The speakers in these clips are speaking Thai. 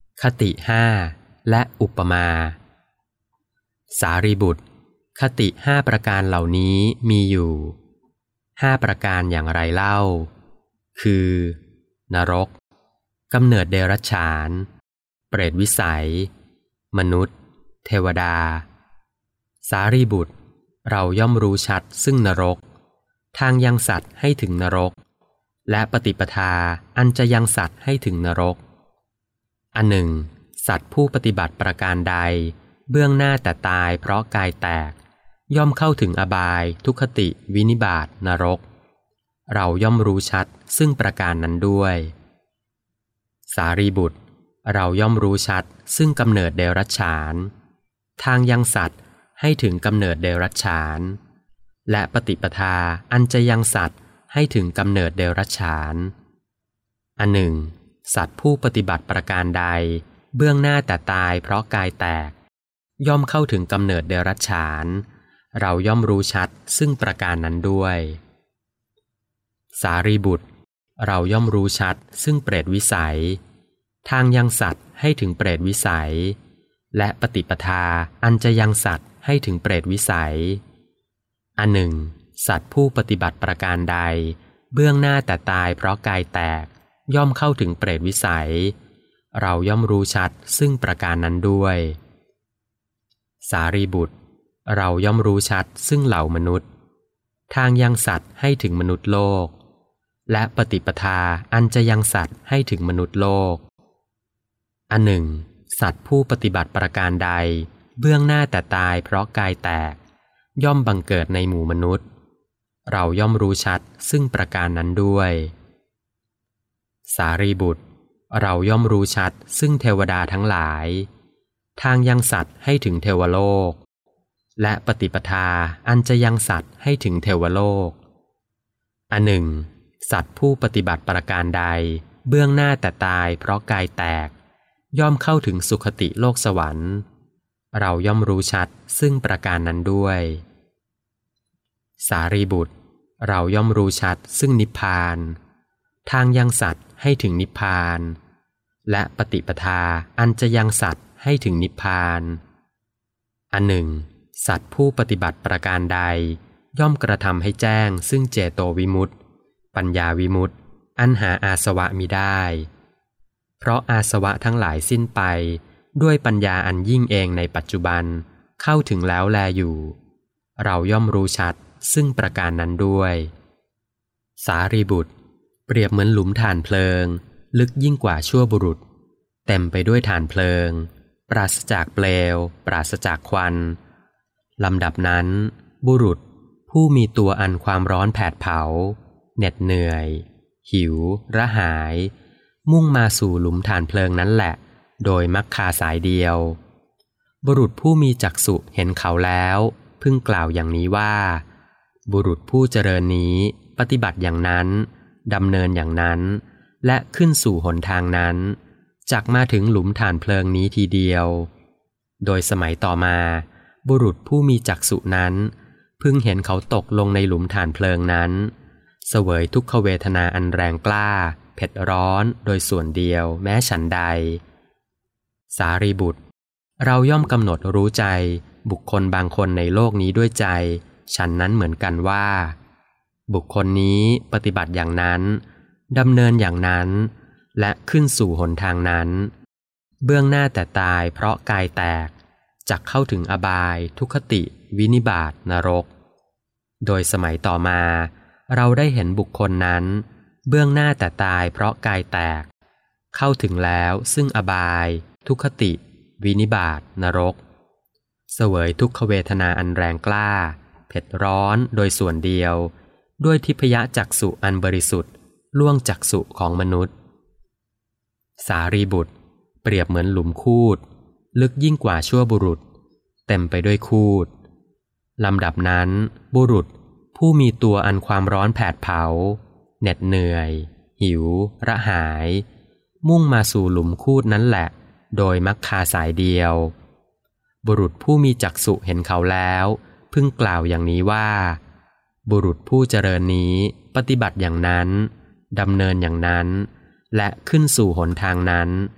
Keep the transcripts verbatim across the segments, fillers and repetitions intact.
คติห้าและอุปมาสารีบุตรคติห้าประการเหล่านี้มีอยู่ห้าประการอย่างไรเล่าคือนรกกำเนิดเดรัจฉานเปรตวิสัยมนุษย์เทวดาสารีบุตรเราย่อมรู้ชัดซึ่งนรกทางยังสัตว์ให้ถึงนรกและปฏิปทาอันจะยังสัตว์ให้ถึงนรกอันหนึ่งสัตว์ผู้ปฏิบัติประการใดเบื้องหน้าแต่ตายเพราะกายแตกย่อมเข้าถึงอบายทุกขติวินิบาตนรกเราย่อมรู้ชัดซึ่งประการนั้นด้วยสารีบุตรเราย่อมรู้ชัดซึ่งกำเนิดเดรัจฉานทางยังสัตว์ให้ถึงกำเนิดเดรัจฉานและปฏิปทาอันจะยังสัตว์ให้ถึงกำเนิดเดรัจฉานอันหนึ่งสัตว์ผู้ปฏิบัติประการใดเบื้องหน้าแต่ตายเพราะกายแตกย่อมเข้าถึงกำเนิดเดรัจฉานเราย่อมรู้ชัดซึ่งประการนั้นด้วยสารีบุตรเราย่อมรู้ชัดซึ่งเปรตวิสัยทางยังสัตว์ให้ถึงเปรตวิสัยและปฏิปทาอันจะยังสัตว์ให้ถึงเปรตวิสัยอันหนึ่งสัตว์ผู้ปฏิบัติประการใดเบื้องหน้าแต่ตายเพราะกายแตกย่อมเข้าถึงเปรตวิสัยเราย่อมรู้ชัดซึ่งประการนั้นด้วยสารีบุตรเราย่อมรู้ชัดซึ่งเหล่ามนุษย์ทางยังสัตว์ให้ถึงมนุษย์โลกและปฏิปทาอันจะยังสัตว์ให้ถึงมนุษย์โลกอันหนึ่งสัตว์ผู้ปฏิบัติประการใดเบื้องหน้าแต่ตายเพราะกายแตกย่อมบังเกิดในหมู่มนุษย์เราย่อมรู้ชัดซึ่งประการนั้นด้วยสารีบุตรเราย่อมรู้ชัดซึ่งเทวดาทั้งหลายทางยังสัตว์ให้ถึงเทวโลกและปฏิปทาอันจะยังสัตว์ให้ถึงเทวโลกอันหนึ่งสัตว์ผู้ปฏิบัติประการใดเบื้องหน้าแต่ตายเพราะกายแตกย่อมเข้าถึงสุคติโลกสวรรค์เราย่อมรู้ชัดซึ่งประการนั้นด้วยสารีบุตรเราย่อมรู้ชัดซึ่งนิพพานทางยังสัตว์ให้ถึงนิพพานและปฏิปทาอันจะยังสัตว์ให้ถึงนิพพานอันหนึ่งสัตว์ผู้ปฏิบัติประการใดย่อมกระทำให้แจ้งซึ่งเจโตวิมุตติปัญญาวิมุตติอันหาอาสวะมิได้เพราะอาสวะทั้งหลายสิ้นไปด้วยปัญญาอันยิ่งเองในปัจจุบันเข้าถึงแล้วแลอยู่เราย่อมรู้ชัดซึ่งประการนั้นด้วยสารีบุตรเปรียบเหมือนหลุมถ่านเพลิงลึกยิ่งกว่าชั่วบุรุษเต็มไปด้วยถ่านเพลิงปราศจากเปลวปราศจากควันลำดับนั้นบุรุษผู้มีตัวอันความร้อนแผดเผาเหน็ดเหนื่อยหิวระหายมุ่งมาสู่หลุมถ่านเพลิงนั้นแหละโดยมักคาสายเดียวบุรุษผู้มีจักษุเห็นเขาแล้วพึงกล่าวอย่างนี้ว่าบุรุษผู้เจริญนี้ปฏิบัติอย่างนั้นดำเนินอย่างนั้นและขึ้นสู่หนทางนั้นจักมาถึงหลุมถ่านเพลิงนี้ทีเดียวโดยสมัยต่อมาบุรุษผู้มีจักษุนั้นพึงเห็นเขาตกลงในหลุมถ่านเพลิงนั้นเสวยทุกขเวทนาอันแรงกล้าเผ็ดร้อนโดยส่วนเดียวแม้ฉันใดสารีบุตรเราย่อมกำหนดรู้ใจบุคคลบางคนในโลกนี้ด้วยใจฉันนั้นเหมือนกันว่าบุคคลนี้ปฏิบัติอย่างนั้นดำเนินอย่างนั้นและขึ้นสู่หนทางนั้นเบื้องหน้าแต่ตายเพราะกายแตกจักเข้าถึงอบายทุกขติวินิบาตนรกโดยสมัยต่อมาเราได้เห็นบุคคลนั้นเบื้องหน้าแต่ตายเพราะกายแตกเข้าถึงแล้วซึ่งอบายทุกขติวินิบาตนรกเสวยทุกขเวทนาอันแรงกล้าเผ็ดร้อนโดยส่วนเดียวด้วยทิพยจักษุอันบริสุทธิ์ล่วงจักษุของมนุษย์สารีบุตรเปรียบเหมือนหลุมคูดลึกยิ่งกว่าชั่วบุรุษเต็มไปด้วยคูดลำดับนั้นบุรุษผู้มีตัวอันความร้อนแผดเผาเหน็ดเหนื่อยหิวระหายมุ่งมาสู่หลุมคูดนั้นแหละโดยมักคาสายเดียวบุรุษผู้มีจักษุเห็นเขาแล้วพึงกล่าวอย่างนี้ว่าบุรุษผู้เจริญนี้ปฏิบัติอย่างนั้นดำเนินอย่างนั้นและขึ้นสู่หนทางนั้น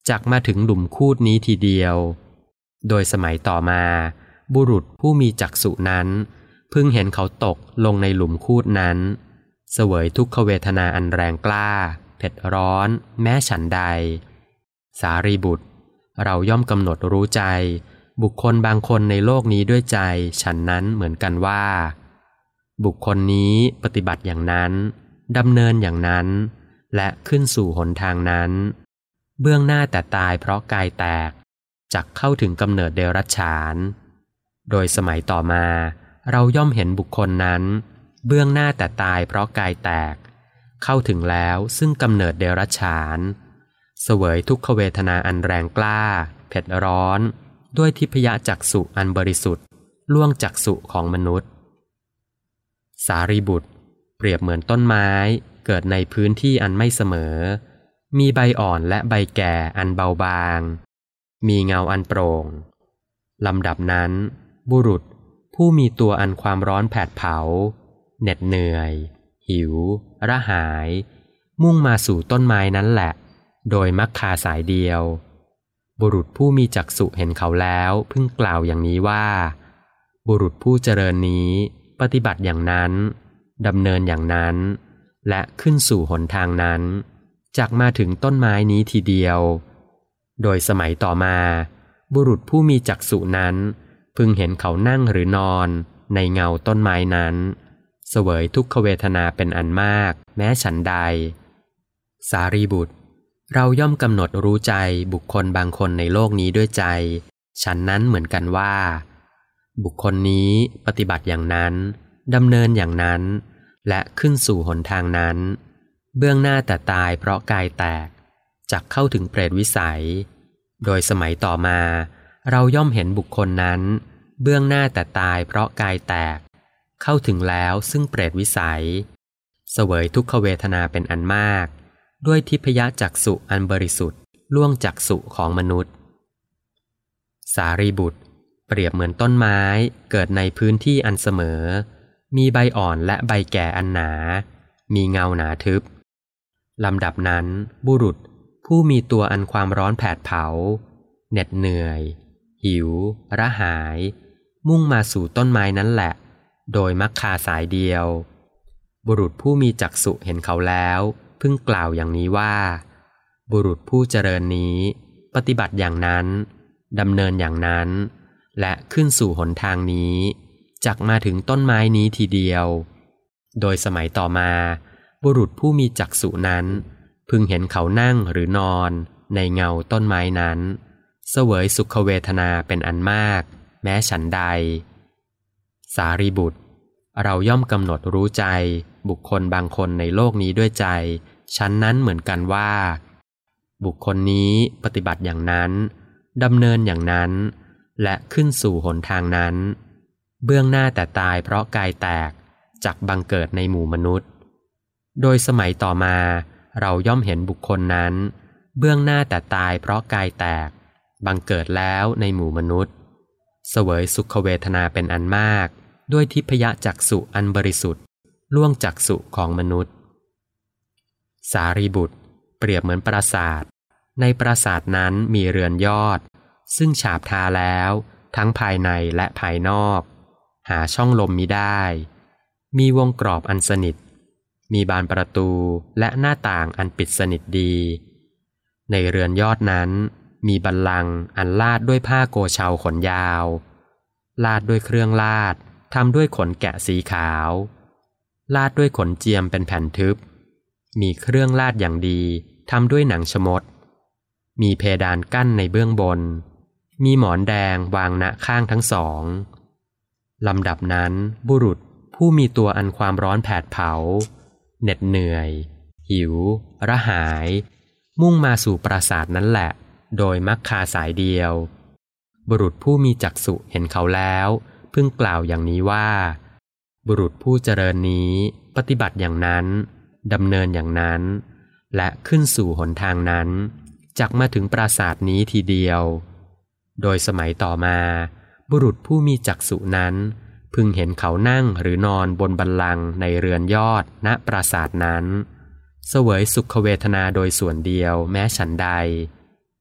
จักมาถึงหลุมคูดนี้ทีเดียวโดยสมัยต่อมาบุรุษผู้มีจักษุนั้นพึงเห็นเขาตกลงในหลุมคูดนั้นเสวยทุกขเวทนาอันแรงกล้าเผ็ดร้อนแม้ฉันใดสารีบุตรเราย่อมกำหนดรู้ใจบุคคลบางคนในโลกนี้ด้วยใจฉันนั้นเหมือนกันว่าบุคคลนี้ปฏิบัติอย่างนั้นดำเนินอย่างนั้นและขึ้นสู่หนทางนั้นเบื้องหน้าแต่ตายเพราะกายแตกจักเข้าถึงกำเนิดเดรัจฉานโดยสมัยต่อมาเราย่อมเห็นบุคคลนั้นเบื้องหน้าแต่ตายเพราะกายแตกเข้าถึงแล้วซึ่งกำเนิดเดรัจฉานเสวยทุกขเวทนาอันแรงกล้าเผ็ดร้อนด้วยทิพยจักษุอันบริสุทธิ์ล่วงจักษุของมนุษย์สารีบุตรเปรียบเหมือนต้นไม้เกิดในพื้นที่อันไม่เสมอมีใบอ่อนและใบแก่อันเบาบางมีเงาอันโปร่งลำดับนั้นบุรุษผู้มีตัวอันความร้อนแผดเผาเหน็ดเหนื่อยหิวระหายมุ่งมาสู่ต้นไม้นั้นแหละโดยมักคาสายเดียวบุรุษผู้มีจักษุเห็นเขาแล้วพึงกล่าวอย่างนี้ว่าบุรุษผู้เจริญนี้ปฏิบัติอย่างนั้นดำเนินอย่างนั้นและขึ้นสู่หนทางนั้นจักมาถึงต้นไม้นี้ทีเดียวโดยสมัยต่อมาบุรุษผู้มีจักษุนั้นพึงเห็นเขานั่งหรือนอนในเงาต้นไม้นั้นเสวยทุกขเวทนาเป็นอันมากแม้ฉันใดสารีบุตรเราย่อมกำหนดรู้ใจบุคคลบางคนในโลกนี้ด้วยใจฉันนั้นเหมือนกันว่าบุคคลนี้ปฏิบัติอย่างนั้นดำเนินอย่างนั้นและขึ้นสู่หนทางนั้นเบื้องหน้าแต่ตายเพราะกายแตกจักเข้าถึงเปรตวิสัยโดยสมัยต่อมาเราย่อมเห็นบุคคลนั้นเบื้องหน้าแต่ตายเพราะกายแตกเข้าถึงแล้วซึ่งเปรตวิสัยเสวยทุกขเวทนาเป็นอันมากด้วยทิพยจักษุอันบริสุทธิ์ล่วงจักษุของมนุษย์สารีบุตรเปรียบเหมือนต้นไม้เกิดในพื้นที่อันเสมอมีใบอ่อนและใบแก่อันหนามีเงาหนาทึบลำดับนั้นบุรุษผู้มีตัวอันความร้อนแผดเผาเหน็ดเหนื่อยหิวระหายมุ่งมาสู่ต้นไม้นั้นแหละโดยมักคาสายเดียวบุรุษผู้มีจักษุเห็นเขาแล้วพึงกล่าวอย่างนี้ว่าบุรุษผู้เจริญนี้ปฏิบัติอย่างนั้นดำเนินอย่างนั้นและขึ้นสู่หนทางนี้จักมาถึงต้นไม้นี้ทีเดียวโดยสมัยต่อมาบุรุษผู้มีจักษุนั้นพึงเห็นเขานั่งหรือนอนในเงาต้นไม้นั้นเสวยสุขเวทนาเป็นอันมากแม้ฉันใดสารีบุตรเราย่อมกำหนดรู้ใจบุคคลบางคนในโลกนี้ด้วยใจฉันนั้นเหมือนกันว่าบุคคลนี้ปฏิบัติอย่างนั้นดำเนินอย่างนั้นและขึ้นสู่หนทางนั้นเบื้องหน้าแต่ตายเพราะกายแตกจักบังเกิดในหมู่มนุษย์โดยสมัยต่อมาเราย่อมเห็นบุคคลนั้นเบื้องหน้าแต่ตายเพราะกายแตกบังเกิดแล้วในหมู่มนุษย์เสวยสุขเวทนาเป็นอันมากด้วยทิพยจักษุอันบริสุทธิ์ล่วงจักษุของมนุษย์สารีบุตรเปรียบเหมือนปราสาทในปราสาทนั้นมีเรือนยอดซึ่งฉาบทาแล้วทั้งภายในและภายนอกหาช่องลมมิได้มีวงกรอบอันสนิทมีบานประตูและหน้าต่างอันปิดสนิทดีในเรือนยอดนั้นมีบัลลังก์อันลาดด้วยผ้าโกเชาขนยาวลาดด้วยเครื่องลาดทำด้วยขนแกะสีขาวลาดด้วยขนเจียมเป็นแผ่นทึบมีเครื่องลาดอย่างดีทำด้วยหนังชมดมีเพดานกั้นในเบื้องบนมีหมอนแดงวางณข้างทั้งสองลำดับนั้นบุรุษผู้มีตัวอันความร้อนแผดเผาเหน็ดเหนื่อยหิวระหายมุ่งมาสู่ปราสาทนั้นแหละโดยมักคาสายเดียวบุรุษผู้มีจักษุเห็นเขาแล้วพึงกล่าวอย่างนี้ว่าบุรุษผู้เจริญนี้ปฏิบัติอย่างนั้นดำเนินอย่างนั้นและขึ้นสู่หนทางนั้นจักมาถึงปราสาทนี้ทีเดียวโดยสมัยต่อมาบุรุษผู้มีจักษุนั้นพึงเห็นเขานั่งหรือนอนบนบัลลังก์ในเรือนยอดณปราสาทนั้นเสวยสุขเวทนาโดยส่วนเดียวแม้ฉันใด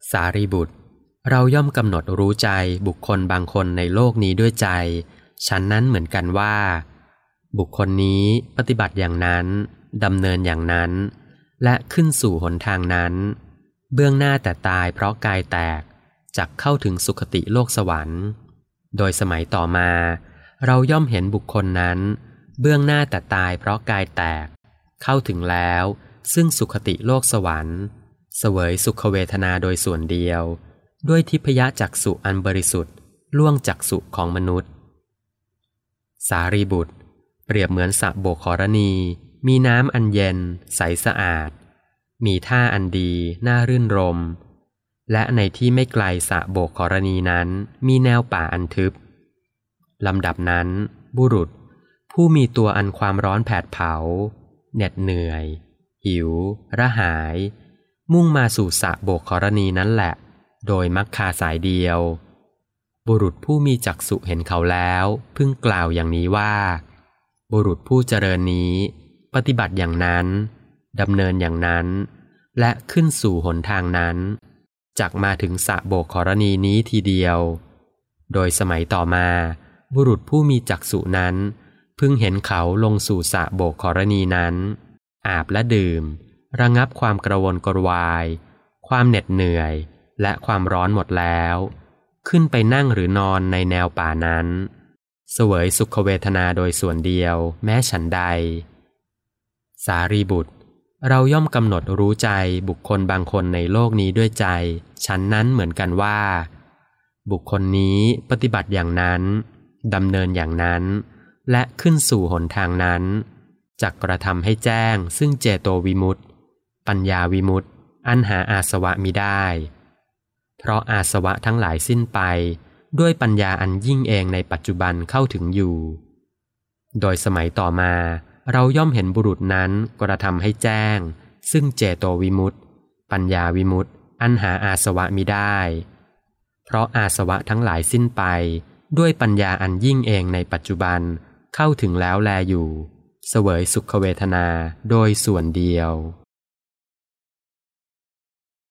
สารีบุตรเราย่อมกำหนดรู้ใจบุคคลบางคนในโลกนี้ด้วยใจฉันนั้นเหมือนกันว่าบุคคลนี้ปฏิบัติอย่างนั้นดำเนินอย่างนั้นและขึ้นสู่หนทางนั้นเบื้องหน้าแต่ตายเพราะกายแตกจักเข้าถึงสุคติโลกสวรรค์โดยสมัยต่อมาเราย่อมเห็นบุคคลนั้นเบื้องหน้าแต่ตายเพราะกายแตกเข้าถึงแล้วซึ่งสุคติโลกสวรรค์เสวยสุขเวทนาโดยส่วนเดียวด้วยทิพยจักษุอันบริสุทธิ์ล่วงจักษุของมนุษย์สารีบุตรเปรียบเหมือนสระโบกขรณีมีน้ำอันเย็นใสสะอาดมีท่าอันดีน่ารื่นรมและในที่ไม่ไกลสระโบกขรณีนั้นมีแนวป่าอันทึบลำดับนั้นบุรุษผู้มีตัวอันความร้อนแผดเผาเหน็ดเหนื่อยหิวระหายมุ่งมาสู่สระโบกขรณีนั้นแหละโดยมักคาสายเดียวบุรุษผู้มีจักษุเห็นเขาแล้วพึงกล่าวอย่างนี้ว่าบุรุษผู้เจริญนี้ปฏิบัติอย่างนั้นดำเนินอย่างนั้นและขึ้นสู่หนทางนั้นจักมาถึงสระโบกขรณีนี้ทีเดียวโดยสมัยต่อมาบุรุษผู้มีจักษุนั้นพึงเห็นเขาลงสู่สระโบกขรณีนั้นอาบและดื่มระงับความกระวนกระวายความเหน็ดเหนื่อยและความร้อนหมดแล้วขึ้นไปนั่งหรือนอนในแนวป่านั้นเสวยสุขเวทนาโดยส่วนเดียวแม้ฉันใดสารีบุตรเราย่อมกำหนดรู้ใจบุคคลบางคนในโลกนี้ด้วยใจฉันนั้นเหมือนกันว่าบุคคลนี้ปฏิบัติอย่างนั้นดำเนินอย่างนั้นและขึ้นสู่หนทางนั้นจักกระทำให้แจ้งซึ่งเจโตวิมุตติปัญญาวิมุตติอันหาอาสวะมิได้เพราะอาสวะทั้งหลายสิ้นไปด้วยปัญญาอันยิ่งเองในปัจจุบันเข้าถึงอยู่โดยสมัยต่อมาเราย่อมเห็นบุรุษนั้นกระทำให้แจ้งซึ่งเจโตวิมุตติปัญญาวิมุตติอันหาอาสวะมิได้เพราะอาสวะทั้งหลายสิ้นไปด้วยปัญญาอันยิ่งเองในปัจจุบันเข้าถึงแล้วแลอยู่เสวยสุขเวทนาโดยส่วนเดียว